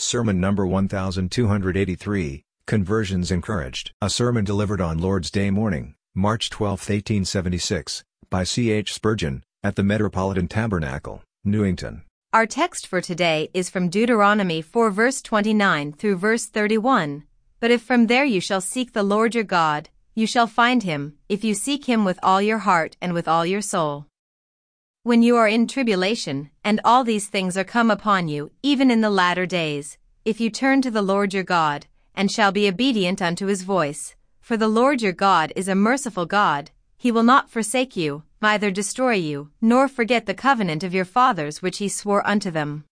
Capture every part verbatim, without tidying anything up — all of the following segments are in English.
Sermon number one thousand two hundred eighty-three, Conversions Encouraged. A sermon delivered on Lord's Day morning, March twelfth, eighteen seventy-six, by C H Spurgeon, at the Metropolitan Tabernacle, Newington. Our text for today is from Deuteronomy four verse twenty-nine through verse thirty-one. But if from there you shall seek the Lord your God, you shall find him, if you seek him with all your heart and with all your soul. When you are in tribulation, and all these things are come upon you, even in the latter days, if you turn to the Lord your God, and shall be obedient unto his voice, for the Lord your God is a merciful God, he will not forsake you, neither destroy you, nor forget the covenant of your fathers which he swore unto them.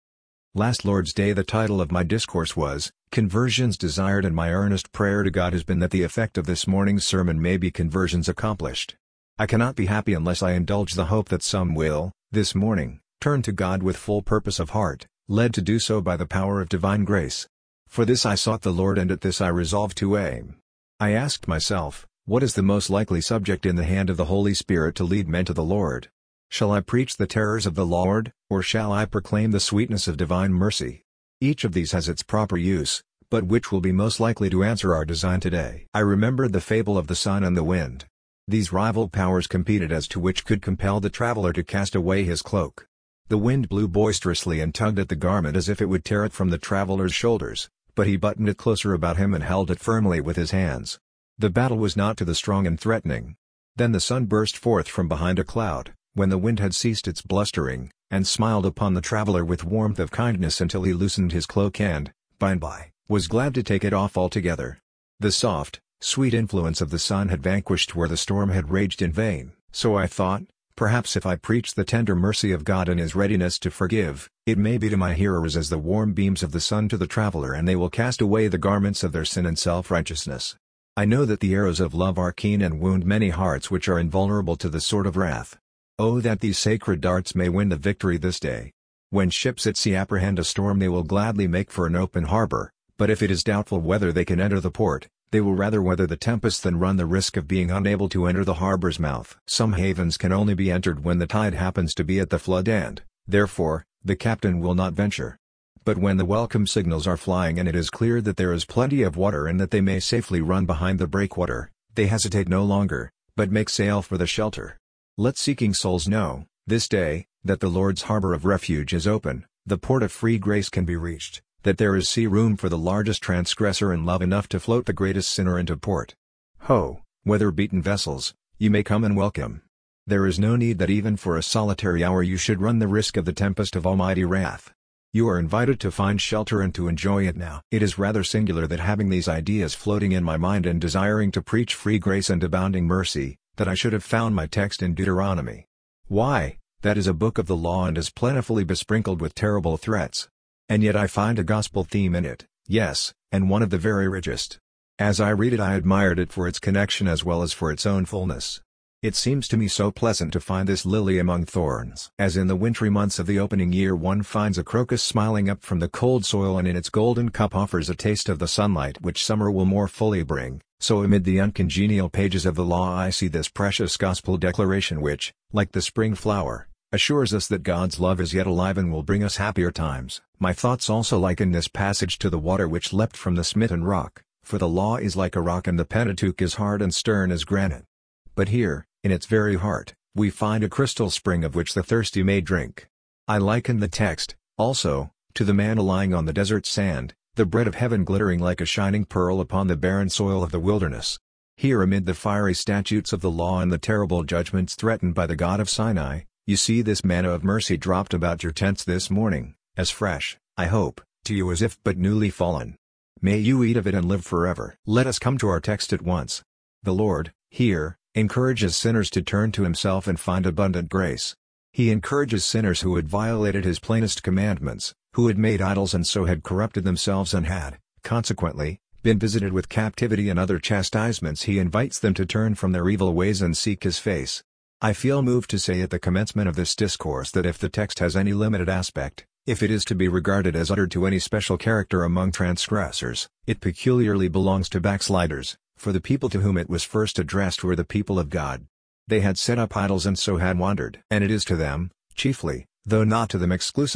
Last Lord's Day the title of my discourse was, Conversions Desired, and my earnest prayer to God has been that the effect of this morning's sermon may be conversions accomplished. I cannot be happy unless I indulge the hope that some will, this morning, turn to God with full purpose of heart, led to do so by the power of divine grace. For this I sought the Lord, and at this I resolved to aim. I asked myself, what is the most likely subject in the hand of the Holy Spirit to lead men to the Lord? Shall I preach the terrors of the Lord, or shall I proclaim the sweetness of divine mercy? Each of these has its proper use, but which will be most likely to answer our design today? I remembered the fable of the sun and the wind. These rival powers competed as to which could compel the traveler to cast away his cloak. The wind blew boisterously and tugged at the garment as if it would tear it from the traveler's shoulders, but he buttoned it closer about him and held it firmly with his hands. The battle was not to the strong and threatening. Then the sun burst forth from behind a cloud, when the wind had ceased its blustering, and smiled upon the traveler with warmth of kindness until he loosened his cloak and, by and by, was glad to take it off altogether. The soft, sweet influence of the sun had vanquished where the storm had raged in vain. So I thought, perhaps if I preach the tender mercy of God and his readiness to forgive, it may be to my hearers as the warm beams of the sun to the traveler, and they will cast away the garments of their sin and self-righteousness. I know that the arrows of love are keen and wound many hearts which are invulnerable to the sword of wrath. Oh, that these sacred darts may win the victory this day. When ships at sea apprehend a storm, they will gladly make for an open harbor, but if it is doubtful whether they can enter the port, they will rather weather the tempest than run the risk of being unable to enter the harbor's mouth. Some havens can only be entered when the tide happens to be at the flood and, therefore, the captain will not venture. But when the welcome signals are flying and it is clear that there is plenty of water and that they may safely run behind the breakwater, they hesitate no longer, but make sail for the shelter. Let seeking souls know, this day, that the Lord's harbor of refuge is open, the port of free grace can be reached, that there is sea room for the largest transgressor and love enough to float the greatest sinner into port. Ho, weather-beaten vessels, you may come and welcome. There is no need that even for a solitary hour you should run the risk of the tempest of almighty wrath. You are invited to find shelter and to enjoy it now. It is rather singular that, having these ideas floating in my mind and desiring to preach free grace and abounding mercy, that I should have found my text in Deuteronomy. Why, that is a book of the law and is plentifully besprinkled with terrible threats. And yet I find a gospel theme in it, yes, and one of the very richest. As I read it I admired it for its connection as well as for its own fullness. It seems to me so pleasant to find this lily among thorns. As in the wintry months of the opening year one finds a crocus smiling up from the cold soil and in its golden cup offers a taste of the sunlight which summer will more fully bring, so amid the uncongenial pages of the law I see this precious gospel declaration which, like the spring flower, assures us that God's love is yet alive and will bring us happier times. My thoughts also liken this passage to the water which leapt from the smitten rock, for the law is like a rock and the Pentateuch is hard and stern as granite. But here, in its very heart, we find a crystal spring of which the thirsty may drink. I liken the text, also, to the manna lying on the desert sand, the bread of heaven glittering like a shining pearl upon the barren soil of the wilderness. Here amid the fiery statutes of the law and the terrible judgments threatened by the God of Sinai, you see this manna of mercy dropped about your tents this morning, as fresh, I hope, to you as if but newly fallen. May you eat of it and live forever. Let us come to our text at once. The Lord, here, encourages sinners to turn to himself and find abundant grace. He encourages sinners who had violated his plainest commandments, who had made idols and so had corrupted themselves and had, consequently, been visited with captivity and other chastisements. He invites them to turn from their evil ways and seek his face. I feel moved to say at the commencement of this discourse that if the text has any limited aspect, if it is to be regarded as uttered to any special character among transgressors, it peculiarly belongs to backsliders, for the people to whom it was first addressed were the people of God. They had set up idols and so had wandered. And it is to them, chiefly, though not to them exclusively,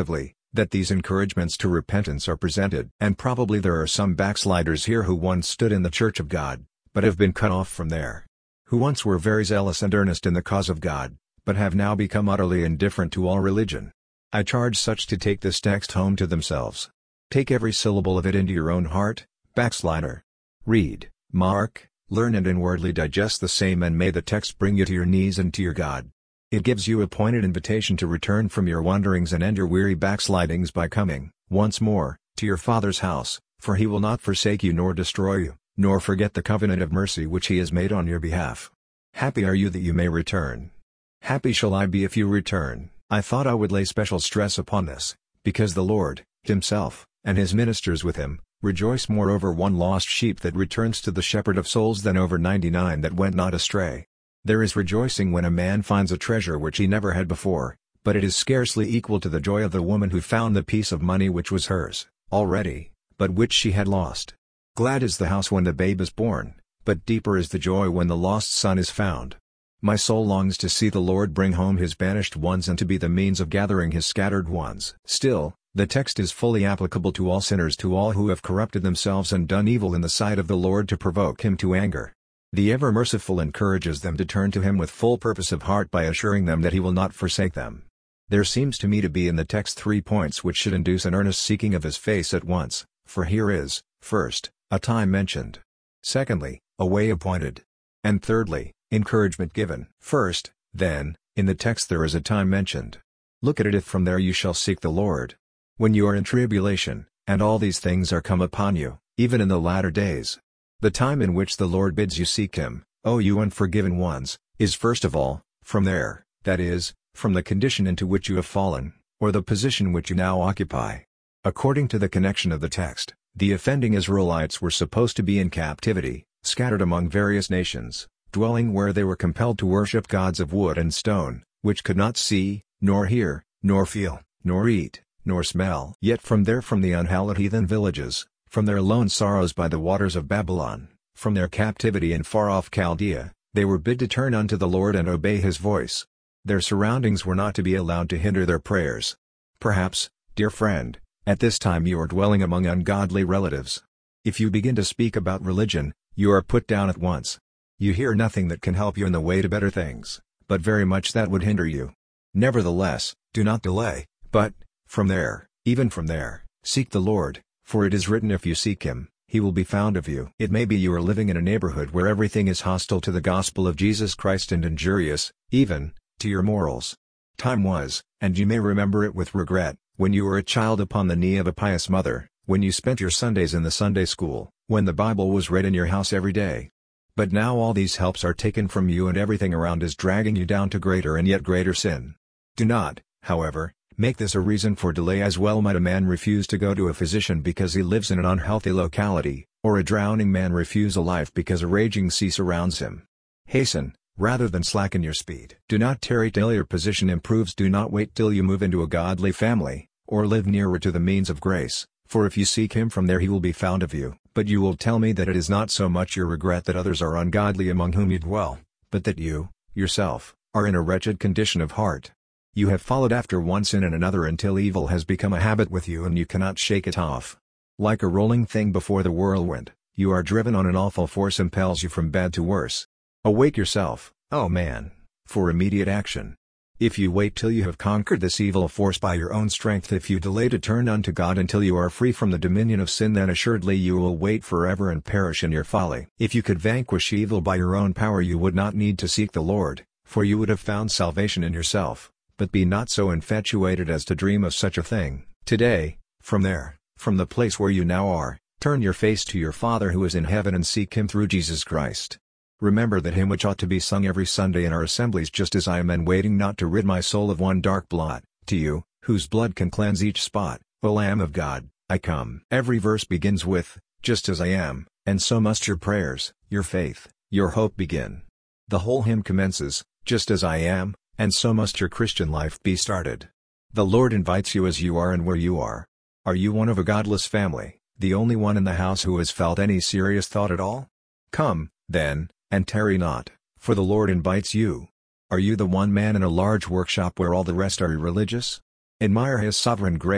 that these encouragements to repentance are presented. And probably there are some backsliders here who once stood in the church of God, but have been cut off from there. Who once were very zealous and earnest in the cause of God, but have now become utterly indifferent to all religion. I charge such to take this text home to themselves. Take every syllable of it into your own heart, backslider. Read, mark, learn and inwardly digest the same, and may the text bring you to your knees and to your God. It gives you a pointed invitation to return from your wanderings and end your weary backslidings by coming, once more, to your Father's house, for He will not forsake you nor destroy you, nor forget the covenant of mercy which He has made on your behalf. Happy are you that you may return. Happy shall I be if you return. I thought I would lay special stress upon this, because the Lord, Himself, and His ministers with Him, rejoice more over one lost sheep that returns to the shepherd of souls than over ninety-nine that went not astray. There is rejoicing when a man finds a treasure which he never had before, but it is scarcely equal to the joy of the woman who found the piece of money which was hers, already, but which she had lost. Glad is the house when the babe is born, but deeper is the joy when the lost son is found. My soul longs to see the Lord bring home His banished ones and to be the means of gathering His scattered ones. Still, the text is fully applicable to all sinners, to all who have corrupted themselves and done evil in the sight of the Lord to provoke Him to anger. The ever-merciful encourages them to turn to Him with full purpose of heart by assuring them that He will not forsake them. There seems to me to be in the text three points which should induce an earnest seeking of His face at once, for here is, first, a time mentioned. Secondly, a way appointed. And thirdly, encouragement given. First, then, in the text there is a time mentioned. Look at it: if from there you shall seek the Lord. When you are in tribulation, and all these things are come upon you, even in the latter days. The time in which the Lord bids you seek Him, O you unforgiven ones, is first of all, from there, that is, from the condition into which you have fallen, or the position which you now occupy. According to the connection of the text, the offending Israelites were supposed to be in captivity, scattered among various nations, dwelling where they were compelled to worship gods of wood and stone, which could not see, nor hear, nor feel, nor eat, nor smell. Yet from there, from the unhallowed heathen villages, from their lone sorrows by the waters of Babylon, from their captivity in far-off Chaldea, they were bid to turn unto the Lord and obey His voice. Their surroundings were not to be allowed to hinder their prayers. Perhaps, dear friend, at this time you are dwelling among ungodly relatives. If you begin to speak about religion, you are put down at once. You hear nothing that can help you in the way to better things, but very much that would hinder you. Nevertheless, do not delay, but, from there, even from there, seek the Lord. For it is written, if you seek Him, He will be found of you. It may be you are living in a neighborhood where everything is hostile to the gospel of Jesus Christ and injurious, even, to your morals. Time was, and you may remember it with regret, when you were a child upon the knee of a pious mother, when you spent your Sundays in the Sunday school, when the Bible was read in your house every day. But now all these helps are taken from you and everything around is dragging you down to greater and yet greater sin. Do not, however, make this a reason for delay, as well might a man refuse to go to a physician because he lives in an unhealthy locality, or a drowning man refuse a life because a raging sea surrounds him. Hasten, rather than slacken your speed. Do not tarry till your position improves. Do not wait till you move into a godly family, or live nearer to the means of grace, for if you seek Him from there He will be found of you. But you will tell me that it is not so much your regret that others are ungodly among whom you dwell, but that you, yourself, are in a wretched condition of heart. You have followed after one sin and another until evil has become a habit with you and you cannot shake it off. Like a rolling thing before the whirlwind, you are driven on, an awful force impels you from bad to worse. Awake yourself, O man, for immediate action. If you wait till you have conquered this evil force by your own strength, if you delay to turn unto God until you are free from the dominion of sin, then assuredly you will wait forever and perish in your folly. If you could vanquish evil by your own power, you would not need to seek the Lord, for you would have found salvation in yourself. But be not so infatuated as to dream of such a thing. Today, from there, from the place where you now are, turn your face to your Father who is in heaven and seek Him through Jesus Christ. Remember that hymn which ought to be sung every Sunday in our assemblies: just as I am and waiting not to rid my soul of one dark blot, to you, whose blood can cleanse each spot, O Lamb of God, I come. Every verse begins with, just as I am, and so must your prayers, your faith, your hope begin. The whole hymn commences, just as I am, and so must your Christian life be started. The Lord invites you as you are and where you are. Are you one of a godless family, the only one in the house who has felt any serious thought at all? Come, then, and tarry not, for the Lord invites you. Are you the one man in a large workshop where all the rest are irreligious? Admire His sovereign grace,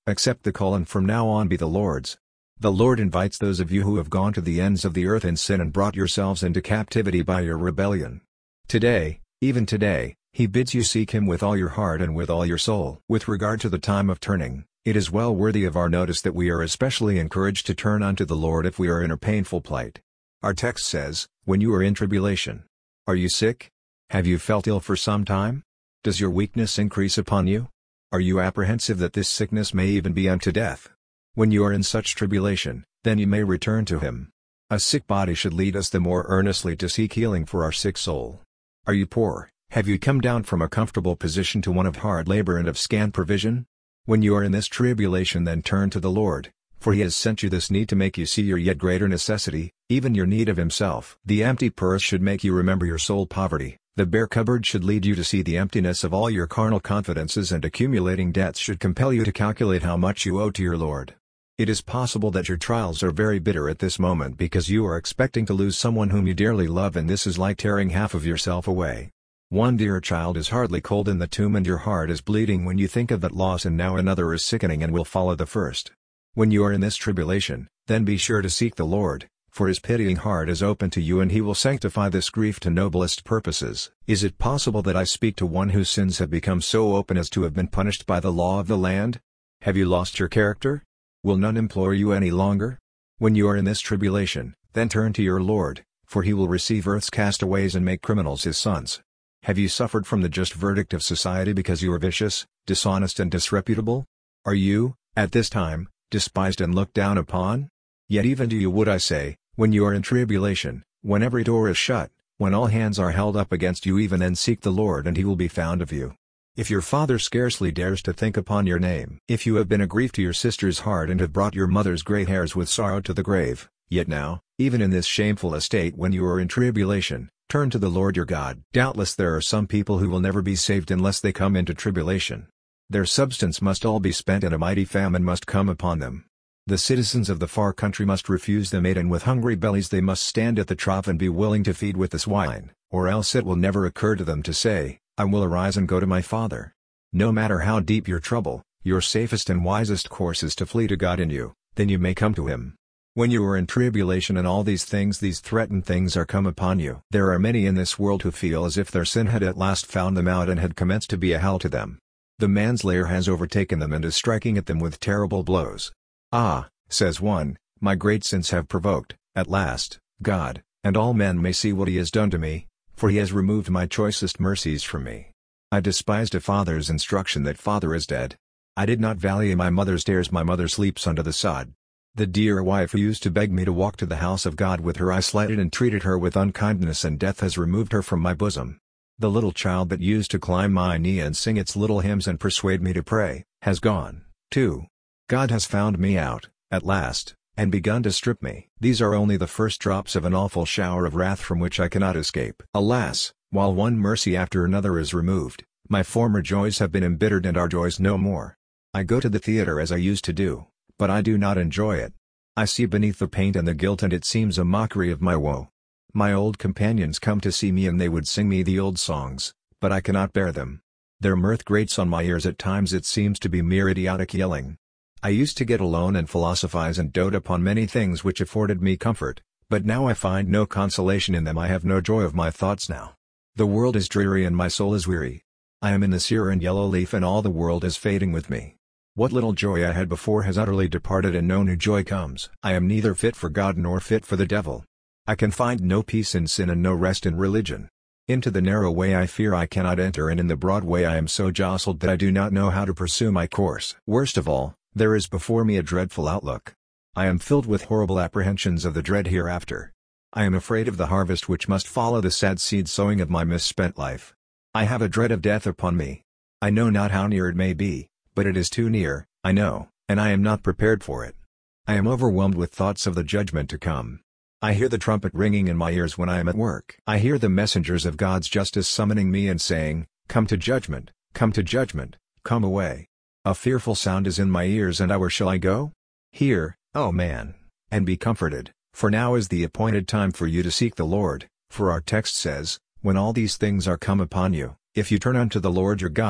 Accept the call and from now on be the Lord's. The Lord invites those of you who have gone to the ends of the earth in sin and brought yourselves into captivity by your rebellion. Today, even today, He bids you seek Him with all your heart and with all your soul. With regard to the time of turning, it is well worthy of our notice that we are especially encouraged to turn unto the Lord if we are in a painful plight. Our text says, when you are in tribulation. Are you sick? Have you felt ill for some time? Does your weakness increase upon you? Are you apprehensive that this sickness may even be unto death? When you are in such tribulation, then you may return to Him. A sick body should lead us the more earnestly to seek healing for our sick soul. Are you poor? Have you come down from a comfortable position to one of hard labor and of scant provision? When you are in this tribulation, then turn to the Lord, for He has sent you this need to make you see your yet greater necessity, even your need of Himself. The empty purse should make you remember your soul poverty, the bare cupboard should lead you to see the emptiness of all your carnal confidences, and accumulating debts should compel you to calculate how much you owe to your Lord. It is possible that your trials are very bitter at this moment because you are expecting to lose someone whom you dearly love, and this is like tearing half of yourself away. One dear child is hardly cold in the tomb and your heart is bleeding when you think of that loss, and now another is sickening and will follow the first. When you are in this tribulation, then be sure to seek the Lord, for His pitying heart is open to you and He will sanctify this grief to noblest purposes. Is it possible that I speak to one whose sins have become so open as to have been punished by the law of the land? Have you lost your character? Will none implore you any longer? When you are in this tribulation, then turn to your Lord, for He will receive earth's castaways and make criminals His sons. Have you suffered from the just verdict of society because you are vicious, dishonest and disreputable? Are you, at this time, despised and looked down upon? Yet even to you would I say, when you are in tribulation, when every door is shut, when all hands are held up against you, even then seek the Lord and He will be found of you. If your father scarcely dares to think upon your name, if you have been a grief to your sister's heart and have brought your mother's grey hairs with sorrow to the grave, yet now, even in this shameful estate when you are in tribulation, turn to the Lord your God. Doubtless there are some people who will never be saved unless they come into tribulation. Their substance must all be spent and a mighty famine must come upon them. The citizens of the far country must refuse them aid, and with hungry bellies they must stand at the trough and be willing to feed with the swine, or else it will never occur to them to say, I will arise and go to my Father. No matter how deep your trouble, your safest and wisest course is to flee to God in you, then you may come to Him. When you are in tribulation and all these things, these threatened things are come upon you. There are many in this world who feel as if their sin had at last found them out and had commenced to be a hell to them. The manslayer has overtaken them and is striking at them with terrible blows. Ah, says one, my great sins have provoked, at last, God, and all men may see what He has done to me, for He has removed my choicest mercies from me. I despised a father's instruction, that father is dead. I did not value my mother's tears, my mother sleeps under the sod. The dear wife who used to beg me to walk to the house of God with her I slighted and treated her with unkindness, and death has removed her from my bosom. The little child that used to climb my knee and sing its little hymns and persuade me to pray, has gone, too. God has found me out, at last, and begun to strip me. These are only the first drops of an awful shower of wrath from which I cannot escape. Alas, while one mercy after another is removed, my former joys have been embittered and are joys no more. I go to the theater as I used to do, but I do not enjoy it. I see beneath the paint and the gilt, and it seems a mockery of my woe. My old companions come to see me and they would sing me the old songs, but I cannot bear them. Their mirth grates on my ears, at times it seems to be mere idiotic yelling. I used to get alone and philosophize and dote upon many things which afforded me comfort, but now I find no consolation in them. I have no joy of my thoughts now. The world is dreary and my soul is weary. I am in the sere and yellow leaf, and all the world is fading with me. What little joy I had before has utterly departed, and no new joy comes. I am neither fit for God nor fit for the devil. I can find no peace in sin and no rest in religion. Into the narrow way I fear I cannot enter, and in the broad way I am so jostled that I do not know how to pursue my course. Worst of all, there is before me a dreadful outlook. I am filled with horrible apprehensions of the dread hereafter. I am afraid of the harvest which must follow the sad seed sowing of my misspent life. I have a dread of death upon me. I know not how near it may be, but it is too near, I know, and I am not prepared for it. I am overwhelmed with thoughts of the judgment to come. I hear the trumpet ringing in my ears when I am at work. I hear the messengers of God's justice summoning me and saying, Come to judgment, come to judgment, come away. A fearful sound is in my ears, and I where shall I go? Hear, O man, and be comforted, for now is the appointed time for you to seek the Lord, for our text says, When all these things are come upon you, if you turn unto the Lord your God,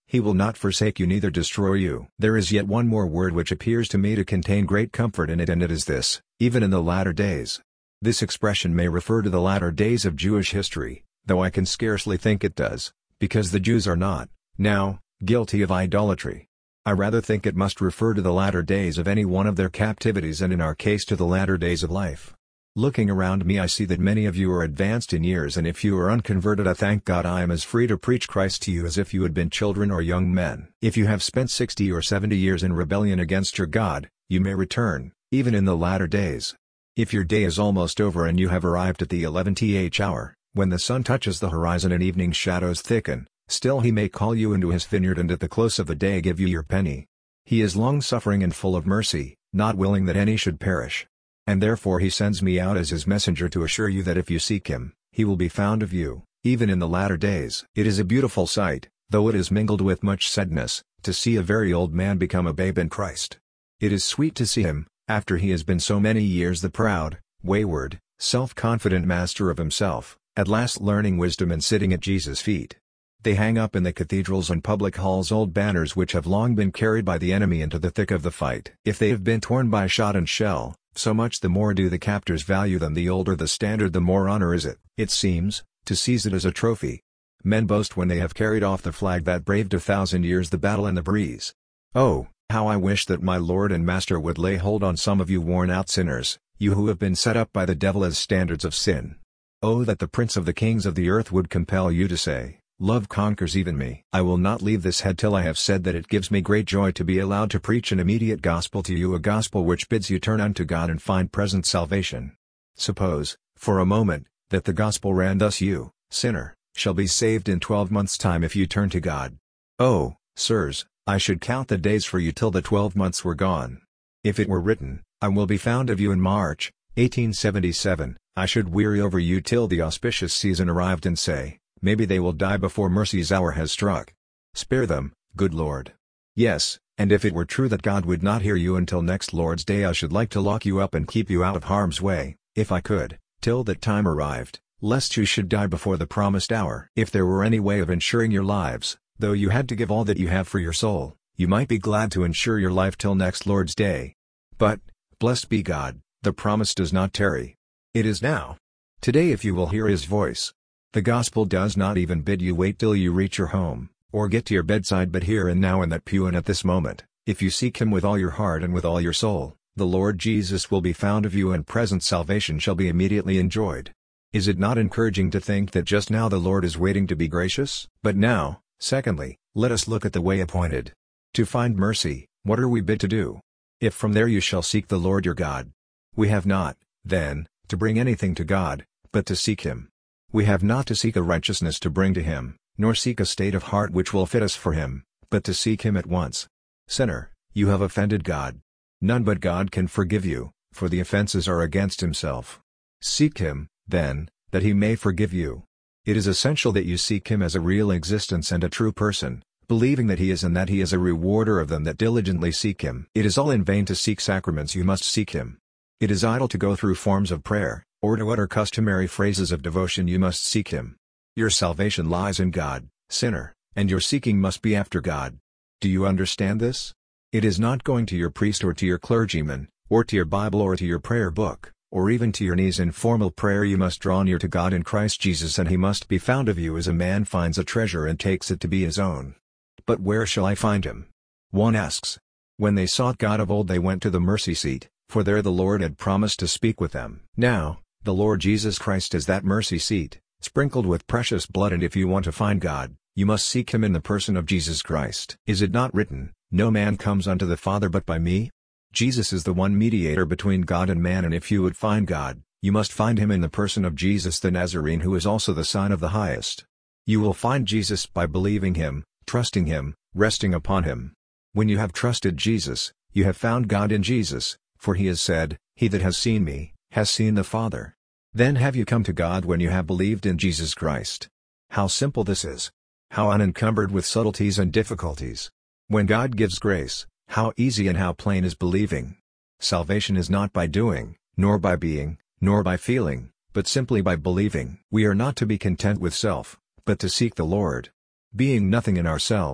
He will not forsake you neither destroy you. There is yet one more word which appears to me to contain great comfort in it, and it is this: even in the latter days. This expression may refer to the latter days of Jewish history, though I can scarcely think it does, because the Jews are not, now, guilty of idolatry. I rather think it must refer to the latter days of any one of their captivities, and in our case to the latter days of life. Looking around me, I see that many of you are advanced in years, and if you are unconverted, I thank God I am as free to preach Christ to you as if you had been children or young men. If you have spent sixty or seventy years in rebellion against your God, you may return, even in the latter days. If your day is almost over and you have arrived at the eleventh hour, when the sun touches the horizon and evening shadows thicken, still he may call you into his vineyard and at the close of the day give you your penny. He is long-suffering and full of mercy, not willing that any should perish. And therefore he sends me out as his messenger to assure you that if you seek him, he will be found of you, even in the latter days. It is a beautiful sight, though it is mingled with much sadness, to see a very old man become a babe in Christ. It is sweet to see him, after he has been so many years the proud, wayward, self-confident master of himself, at last learning wisdom and sitting at Jesus' feet. They hang up in the cathedrals and public halls old banners which have long been carried by the enemy into the thick of the fight. If they have been torn by shot and shell, so much the more do the captors value them. The older the standard, the more honor is it, it seems, to seize it as a trophy. Men boast when they have carried off the flag that braved a thousand years the battle and the breeze. Oh, how I wish that my Lord and Master would lay hold on some of you worn-out sinners, you who have been set up by the devil as standards of sin. Oh, that the Prince of the Kings of the earth would compel you to say, "Love conquers even me." I will not leave this head till I have said that it gives me great joy to be allowed to preach an immediate gospel to you, a gospel which bids you turn unto God and find present salvation. Suppose, for a moment, that the gospel ran thus: you, sinner, shall be saved in twelve months' time if you turn to God. Oh, sirs, I should count the days for you till the twelve months were gone. If it were written, "I will be found of you in March, eighteen seventy-seven, I should weary over you till the auspicious season arrived and say, maybe they will die before mercy's hour has struck. Spare them, good Lord." Yes, and if it were true that God would not hear you until next Lord's Day, I should like to lock you up and keep you out of harm's way, if I could, till that time arrived, lest you should die before the promised hour. If there were any way of ensuring your lives, though you had to give all that you have for your soul, you might be glad to ensure your life till next Lord's Day. But, blessed be God, the promise does not tarry. It is now. Today, if you will hear his voice. The gospel does not even bid you wait till you reach your home, or get to your bedside, but here and now in that pew and at this moment. If you seek him with all your heart and with all your soul, the Lord Jesus will be found of you and present salvation shall be immediately enjoyed. Is it not encouraging to think that just now the Lord is waiting to be gracious? But now, secondly, let us look at the way appointed. To find mercy, what are we bid to do? If from there you shall seek the Lord your God. We have not, then, to bring anything to God, but to seek him. We have not to seek a righteousness to bring to him, nor seek a state of heart which will fit us for him, but to seek him at once. Sinner, you have offended God. None but God can forgive you, for the offenses are against himself. Seek him, then, that he may forgive you. It is essential that you seek him as a real existence and a true person, believing that he is and that he is a rewarder of them that diligently seek him. It is all in vain to seek sacraments, you must seek him. It is idle to go through forms of prayer, or to utter customary phrases of devotion, you must seek him. Your salvation lies in God, sinner, and your seeking must be after God. Do you understand this? It is not going to your priest or to your clergyman, or to your Bible or to your prayer book, or even to your knees in formal prayer. You must draw near to God in Christ Jesus, and he must be found of you as a man finds a treasure and takes it to be his own. But where shall I find him? One asks. When they sought God of old, they went to the mercy seat, for there the Lord had promised to speak with them. Now, the Lord Jesus Christ is that mercy seat, sprinkled with precious blood, and if you want to find God, you must seek him in the person of Jesus Christ. Is it not written, "No man comes unto the Father but by me"? Jesus is the one mediator between God and man, and if you would find God, you must find him in the person of Jesus the Nazarene, who is also the Son of the Highest. You will find Jesus by believing him, trusting him, resting upon him. When you have trusted Jesus, you have found God in Jesus, for he has said, "He that has seen me, has seen the Father." Then have you come to God when you have believed in Jesus Christ. How simple this is! How unencumbered with subtleties and difficulties! When God gives grace, how easy and how plain is believing! Salvation is not by doing, nor by being, nor by feeling, but simply by believing. We are not to be content with self, but to seek the Lord. Being nothing in ourselves,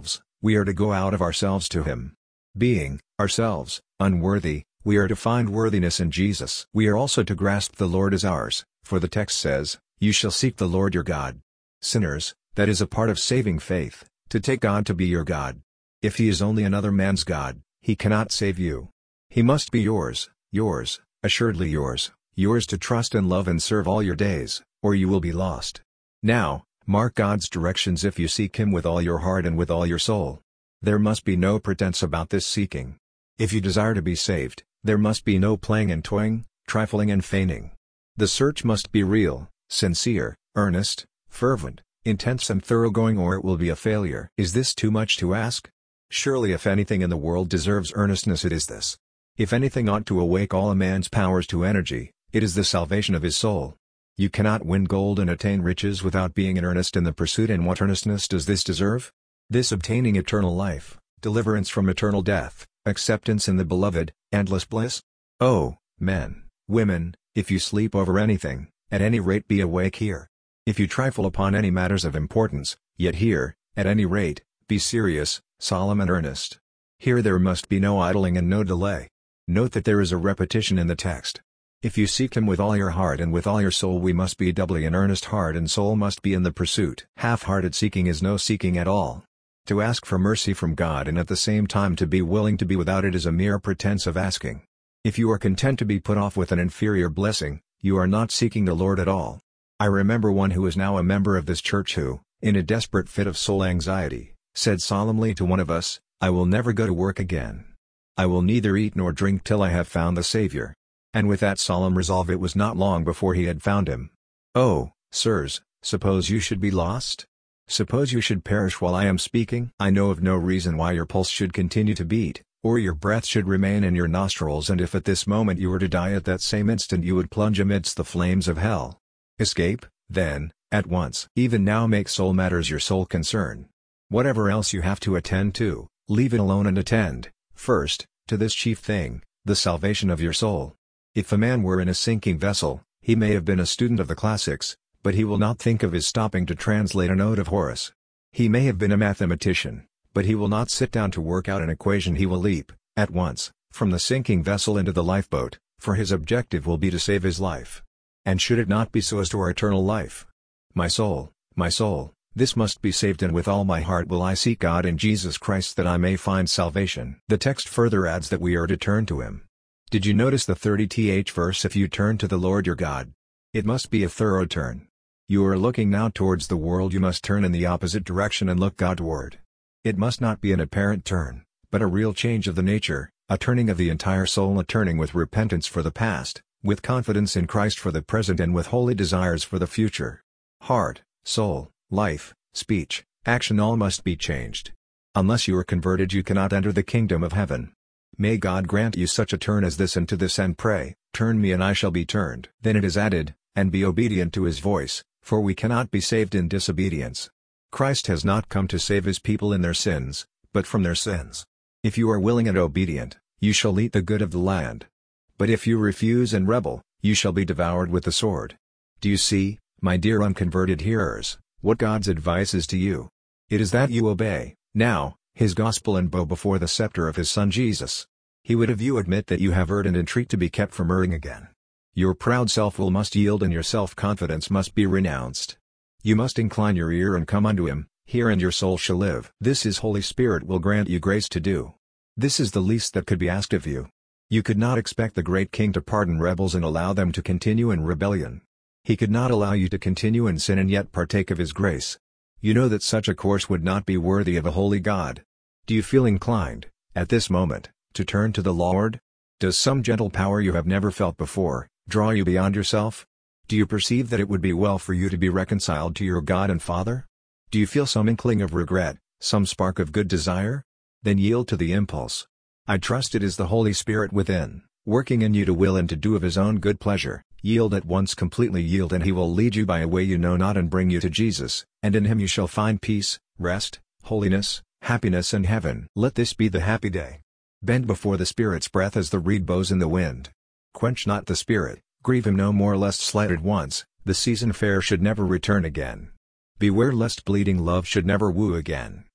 We are to go out of ourselves to Him. Being, ourselves, unworthy, we are to find worthiness in Jesus. We are also to grasp the Lord as ours, for the text says, "You shall seek the Lord your God." Sinners, that is a part of saving faith, to take God to be your God. If He is only another man's God, He cannot save you. He must be yours, yours, assuredly yours, yours to trust and love and serve all your days, or you will be lost. Now, mark God's directions if you seek Him with all your heart and with all your soul. There must be no pretense about this seeking. If you desire to be saved, there must be no playing and toying, trifling and feigning. The search must be real, sincere, earnest, fervent, intense and thoroughgoing, or it will be a failure. Is this too much to ask? Surely if anything in the world deserves earnestness, it is this. If anything ought to awake all a man's powers to energy, it is the salvation of his soul. You cannot win gold and attain riches without being in earnest in the pursuit. And what earnestness does this deserve? This obtaining eternal life, deliverance from eternal death, acceptance in the Beloved, endless bliss. Oh, men, women, if you sleep over anything, at any rate be awake here. If you trifle upon any matters of importance, yet here, at any rate, be serious, solemn and earnest. Here there must be no idling and no delay. Note that there is a repetition in the text. If you seek Him with all your heart and with all your soul, we must be doubly in earnest. Heart and soul must be in the pursuit. Half-hearted seeking is no seeking at all. To ask for mercy from God and at the same time to be willing to be without it is a mere pretense of asking. If you are content to be put off with an inferior blessing, you are not seeking the Lord at all. I remember one who is now a member of this church who, in a desperate fit of soul anxiety, said solemnly to one of us, "I will never go to work again. I will neither eat nor drink till I have found the Savior." And with that solemn resolve it was not long before he had found Him. Oh, sirs, suppose you should be lost? Suppose you should perish while I am speaking? I know of no reason why your pulse should continue to beat, or your breath should remain in your nostrils, and if at this moment you were to die, at that same instant you would plunge amidst the flames of hell. Escape, then, at once. Even now make soul matters your sole concern. Whatever else you have to attend to, leave it alone and attend, first, to this chief thing, the salvation of your soul. If a man were in a sinking vessel, he may have been a student of the classics, but he will not think of his stopping to translate an ode of Horace. He may have been a mathematician, but he will not sit down to work out an equation. He will leap, at once, from the sinking vessel into the lifeboat, for his objective will be to save his life. And should it not be so as to our eternal life? My soul, my soul, this must be saved, and with all my heart will I seek God in Jesus Christ that I may find salvation. The text further adds that we are to turn to Him. Did you notice the thirtieth verse? If you turn to the Lord your God. It must be a thorough turn. You are looking now towards the world, you must turn in the opposite direction and look Godward. It must not be an apparent turn, but a real change of the nature, a turning of the entire soul, a turning with repentance for the past, with confidence in Christ for the present, and with holy desires for the future. Heart, soul, life, speech, action, all must be changed. Unless you are converted you cannot enter the kingdom of heaven. May God grant you such a turn as this, and to this end pray, "Turn me and I shall be turned." Then it is added, "And be obedient to His voice, for we cannot be saved in disobedience." Christ has not come to save His people in their sins, but from their sins. If you are willing and obedient, you shall eat the good of the land. But if you refuse and rebel, you shall be devoured with the sword. Do you see, my dear unconverted hearers, what God's advice is to you? It is that you obey, now, His gospel and bow before the scepter of His Son Jesus. He would have you admit that you have erred and entreat to be kept from erring again. Your proud self-will must yield and your self-confidence must be renounced. You must incline your ear and come unto Him, hear and your soul shall live. This His Holy Spirit will grant you grace to do. This is the least that could be asked of you. You could not expect the great King to pardon rebels and allow them to continue in rebellion. He could not allow you to continue in sin and yet partake of His grace. You know that such a course would not be worthy of a holy God. Do you feel inclined, at this moment, to turn to the Lord? Does some gentle power you have never felt before draw you beyond yourself? Do you perceive that it would be well for you to be reconciled to your God and Father? Do you feel some inkling of regret, some spark of good desire? Then yield to the impulse. I trust it is the Holy Spirit within, working in you to will and to do of His own good pleasure. Yield at once, completely yield, and He will lead you by a way you know not and bring you to Jesus, and in Him you shall find peace, rest, holiness, happiness and heaven. Let this be the happy day. Bend before the Spirit's breath as the reed bows in the wind. Quench not the Spirit, grieve Him no more, lest slighted once, the season fair should never return again. Beware lest bleeding love should never woo again,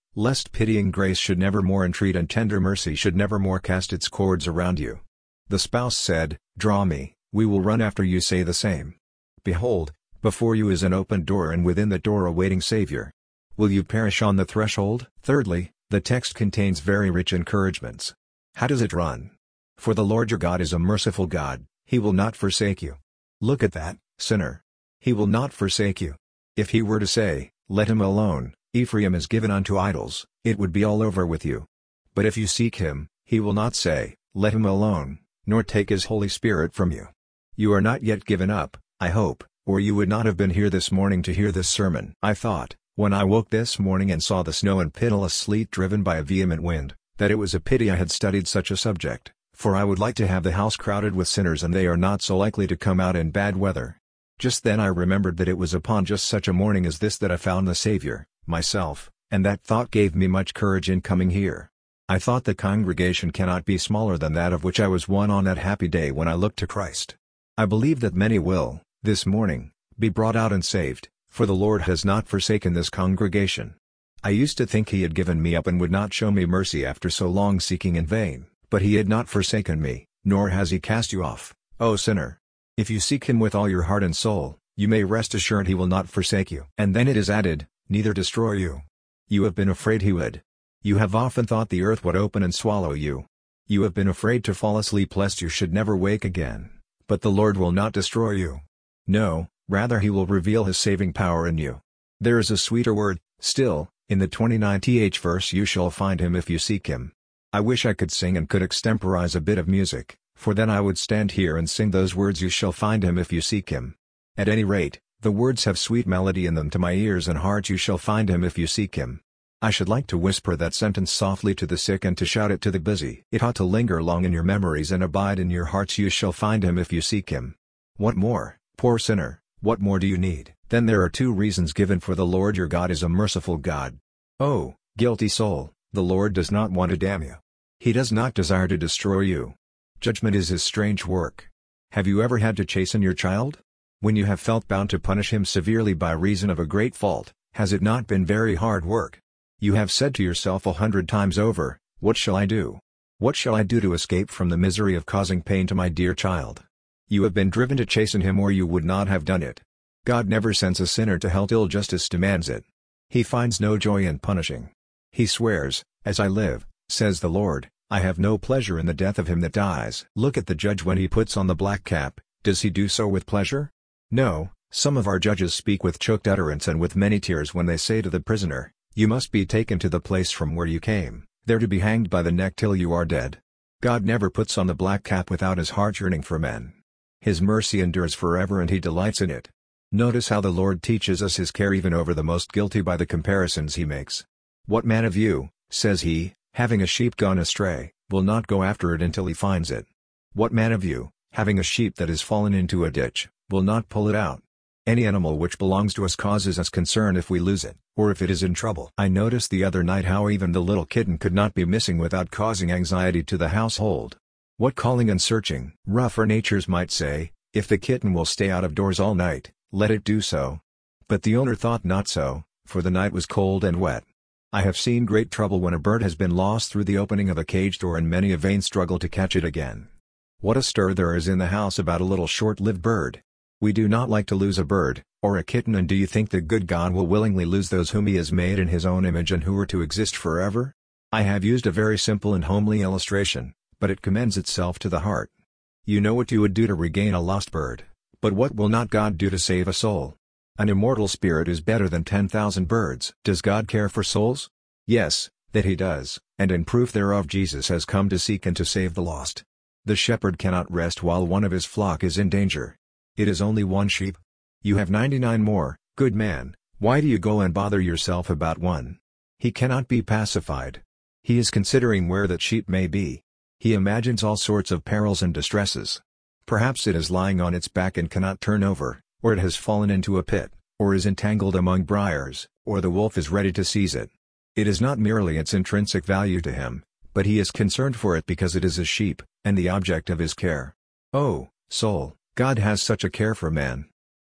lest pitying grace should never more entreat and tender mercy should never more cast its cords around you. The spouse said, "Draw me, we will run after you." Say the same. Behold, before you is an open door, and within the door a waiting Savior. Will you perish on the threshold? Thirdly, the text contains very rich encouragements. How does it run? For the Lord your God is a merciful God, He will not forsake you. Look at that, sinner. He will not forsake you. If He were to say, "Let him alone, Ephraim is given unto idols," it would be all over with you. But if you seek Him, He will not say, "Let him alone," nor take His Holy Spirit from you. You are not yet given up, I hope, or you would not have been here this morning to hear this sermon. I thought, when I woke this morning and saw the snow and pitiless sleet driven by a vehement wind, that it was a pity I had studied such a subject, for I would like to have the house crowded with sinners, and they are not so likely to come out in bad weather. Just then I remembered that it was upon just such a morning as this that I found the Savior, myself, and that thought gave me much courage in coming here. I thought the congregation cannot be smaller than that of which I was one on that happy day when I looked to Christ. I believe that many will, this morning, be brought out and saved, for the Lord has not forsaken this congregation. I used to think He had given me up and would not show me mercy after so long seeking in vain, but He had not forsaken me, nor has He cast you off, O sinner. If you seek Him with all your heart and soul, you may rest assured He will not forsake you. And then it is added, neither destroy you. You have been afraid He would. You have often thought the earth would open and swallow you. You have been afraid to fall asleep lest you should never wake again, but the Lord will not destroy you. No, rather He will reveal His saving power in you. There is a sweeter word, still, in the twenty-ninth verse: "You shall find Him if you seek Him." I wish I could sing and could extemporize a bit of music, for then I would stand here and sing those words: "You shall find Him if you seek Him." At any rate, the words have sweet melody in them to my ears and heart: "You shall find Him if you seek Him." I should like to whisper that sentence softly to the sick and to shout it to the busy. It ought to linger long in your memories and abide in your hearts: "You shall find Him if you seek Him." What more, poor sinner, what more do you need? Then there are two reasons given for the Lord your God is a merciful God. Oh, guilty soul, the Lord does not want to damn you. He does not desire to destroy you. Judgment is His strange work. Have you ever had to chasten your child? When you have felt bound to punish him severely by reason of a great fault, has it not been very hard work? You have said to yourself a hundred times over, "What shall I do? What shall I do to escape from the misery of causing pain to my dear child?" You have been driven to chasten him, or you would not have done it. God never sends a sinner to hell till justice demands it. He finds no joy in punishing. He swears, "As I live, says the Lord, I have no pleasure in the death of him that dies." Look at the judge when he puts on the black cap. Does he do so with pleasure? No. Some of our judges speak with choked utterance and with many tears when they say to the prisoner, "You must be taken to the place from where you came, there to be hanged by the neck till you are dead." God never puts on the black cap without His heart yearning for men. His mercy endures forever and He delights in it. Notice how the Lord teaches us His care even over the most guilty by the comparisons He makes. "What man of you," says He, "having a sheep gone astray, will not go after it until he finds it? What man of you, having a sheep that is fallen into a ditch, will not pull it out? Any animal which belongs to us causes us concern if we lose it, or if it is in trouble." I noticed the other night how even the little kitten could not be missing without causing anxiety to the household. What calling and searching! Rougher natures might say, "If the kitten will stay out of doors all night, let it do so." But the owner thought not so, for the night was cold and wet. I have seen great trouble when a bird has been lost through the opening of a cage door, and many a vain struggle to catch it again. What a stir there is in the house about a little short-lived bird! We do not like to lose a bird, or a kitten, and do you think the good God will willingly lose those whom He has made in His own image and who are to exist forever? I have used a very simple and homely illustration, but it commends itself to the heart. You know what you would do to regain a lost bird, but what will not God do to save a soul? An immortal spirit is better than ten thousand birds. Does God care for souls? Yes, that He does, and in proof thereof Jesus has come to seek and to save the lost. The shepherd cannot rest while one of his flock is in danger. It is only one sheep. You have ninety-nine more. Good man, why do you go and bother yourself about one? He cannot be pacified. He is considering where that sheep may be. He imagines all sorts of perils and distresses. Perhaps it is lying on its back and cannot turn over, or it has fallen into a pit, or is entangled among briars, or the wolf is ready to seize it. It is not merely its intrinsic value to him, but he is concerned for it because it is a sheep, and the object of his care. Oh, soul, God has such a care for man.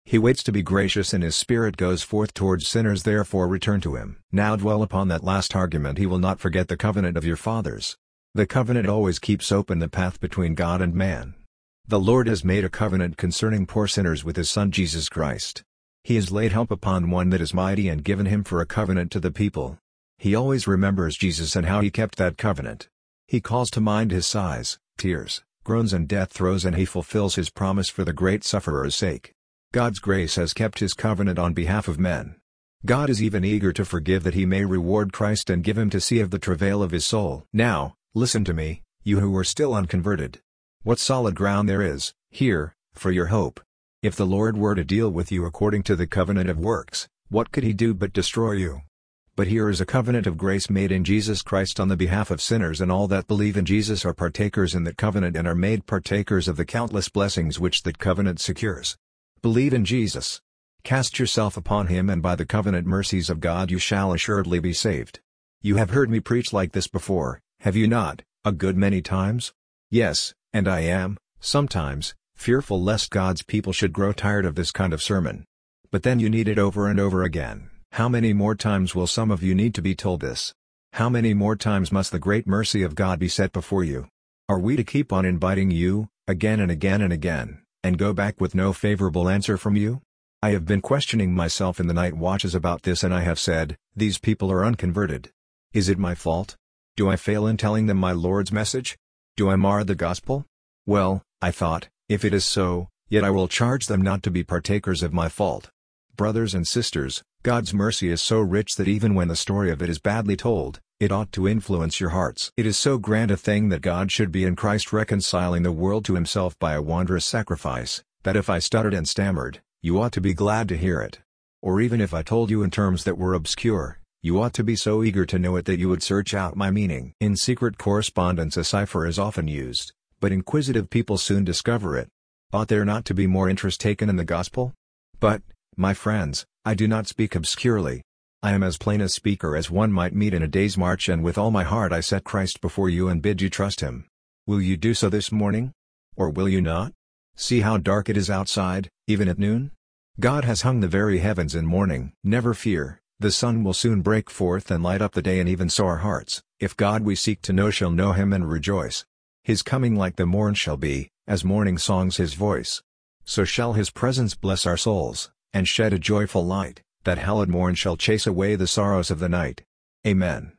He waits to be gracious and his Spirit goes forth towards sinners, therefore return to him. Now dwell upon that last argument. He will not forget the covenant of your fathers. The covenant always keeps open the path between God and man. The Lord has made a covenant concerning poor sinners with his Son Jesus Christ. He has laid help upon one that is mighty and given him for a covenant to the people. He always remembers Jesus and how he kept that covenant. He calls to mind his sighs, tears, groans and death throes, and he fulfills his promise for the great sufferer's sake. God's grace has kept his covenant on behalf of men. God is even eager to forgive that he may reward Christ and give him to see of the travail of his soul. Now, listen to me, you who are still unconverted. What solid ground there is, here, for your hope. If the Lord were to deal with you according to the covenant of works, what could he do but destroy you? But here is a covenant of grace made in Jesus Christ on the behalf of sinners, and all that believe in Jesus are partakers in that covenant and are made partakers of the countless blessings which that covenant secures. Believe in Jesus. Cast yourself upon him, and by the covenant mercies of God you shall assuredly be saved. You have heard me preach like this before, have you not, a good many times? Yes, and I am, sometimes, fearful lest God's people should grow tired of this kind of sermon. But then you need it over and over again. How many more times will some of you need to be told this? How many more times must the great mercy of God be set before you? Are we to keep on inviting you, again and again and again, and go back with no favorable answer from you? I have been questioning myself in the night watches about this, and I have said, these people are unconverted. Is it my fault? Do I fail in telling them my Lord's message? Do I mar the gospel? Well, I thought, if it is so, yet I will charge them not to be partakers of my fault. Brothers and sisters, God's mercy is so rich that even when the story of it is badly told, it ought to influence your hearts. It is so grand a thing that God should be in Christ reconciling the world to himself by a wondrous sacrifice, that if I stuttered and stammered, you ought to be glad to hear it. Or even if I told you in terms that were obscure, you ought to be so eager to know it that you would search out my meaning. In secret correspondence a cipher is often used, but inquisitive people soon discover it. Ought there not to be more interest taken in the gospel? But, my friends, I do not speak obscurely. I am as plain a speaker as one might meet in a day's march, and with all my heart I set Christ before you and bid you trust him. Will you do so this morning? Or will you not? See how dark it is outside, even at noon? God has hung the very heavens in mourning. Never fear, the sun will soon break forth and light up the day, and even so our hearts, if God we seek to know, shall know him and rejoice. His coming like the morn shall be, as morning songs his voice. So shall his presence bless our souls, and shed a joyful light, that hallowed morn shall chase away the sorrows of the night. Amen.